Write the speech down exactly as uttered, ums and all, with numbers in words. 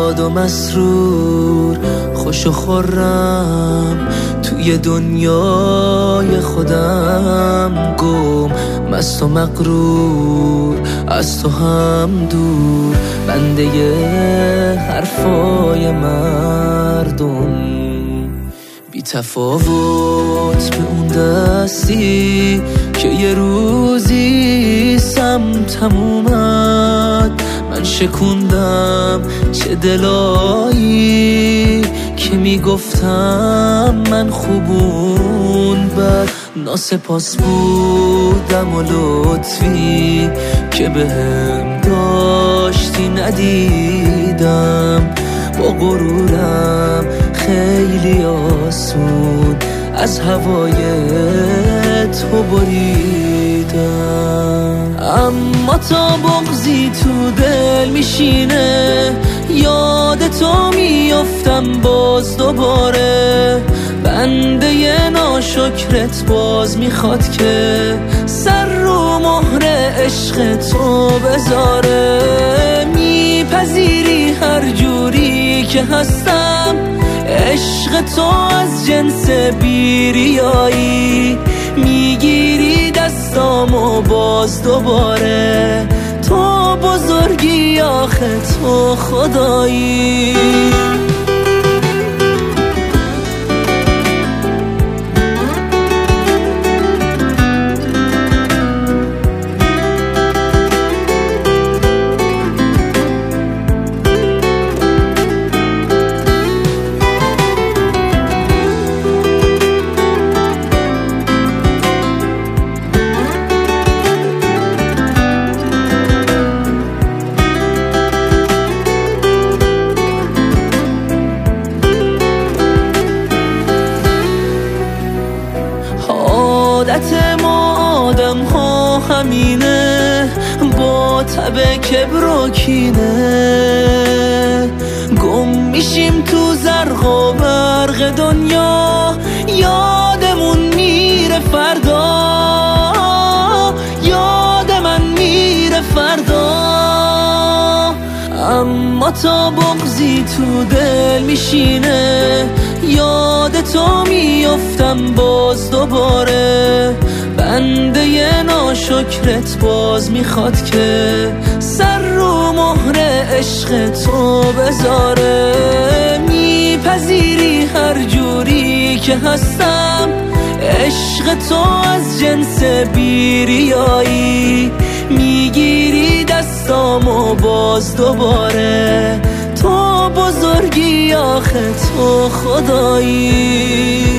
شاد و مسرور، خوش و خرم توی دنیای خودم، گم مست و مغرور از تو هم دور، بنده حرفای مردم. بی تفاوت به اون دستی که یه روزی سمتم اومد، من شکوندم چه دلایی که میگفتم من خوبون بد. ناسپاس بودم و لطفی که بهم داشتی ندیدم، با غرورم خیلی آسون از هوای تو بریدم. اما تا بغضی تو دل میشینه، یاد تو میافتم باز دوباره، بنده ی ناشکرت باز میخواد که سر رو مهر عشق تو بذاره. میپذیری هر جوری که هستم، عشق تو از جنس بیریایی، میگیری دستامو باز دوباره، تو بزرگی آخه تو خدایی. عادت ما آدم ها همینه، با تب کبر و کینه، گم میشیم تو زرق و برق دنیا، یادمون میره فردا، یاد من میره فردا. اما تا بغضی تو دل میشینه، یاد تو میافتم باز دوباره، بنده ی ناشکرت باز میخواد که سر رو مهر عشق تو بذاره. میپذیری هر جوری که هستم، عشق تو از جنس بیریایی، میگیری دستامو باز دوباره، تو بزرگی آخه تو خدایی.